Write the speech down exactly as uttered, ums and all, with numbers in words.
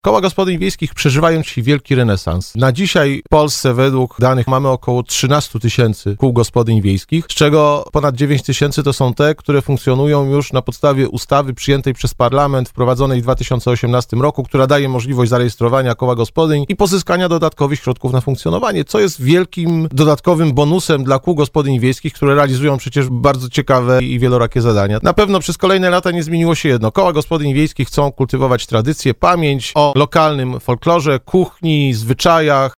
Koła gospodyń wiejskich przeżywają dzisiaj wielki renesans. Na dzisiaj w Polsce według danych mamy około trzynaście tysięcy kół gospodyń wiejskich, z czego ponad dziewięć tysięcy to są te, które funkcjonują już na podstawie ustawy przyjętej przez parlament, wprowadzonej w dwa tysiące osiemnastym roku, która daje możliwość zarejestrowania koła gospodyń i pozyskania dodatkowych środków na funkcjonowanie, co jest wielkim dodatkowym bonusem dla kół gospodyń wiejskich, które realizują przecież bardzo ciekawe i wielorakie zadania. Na pewno przez kolejne lata nie zmieniło się jedno. Koła gospodyń wiejskich chcą kultywować tradycję, pamięć o lokalnym folklorze, kuchni, zwyczajach,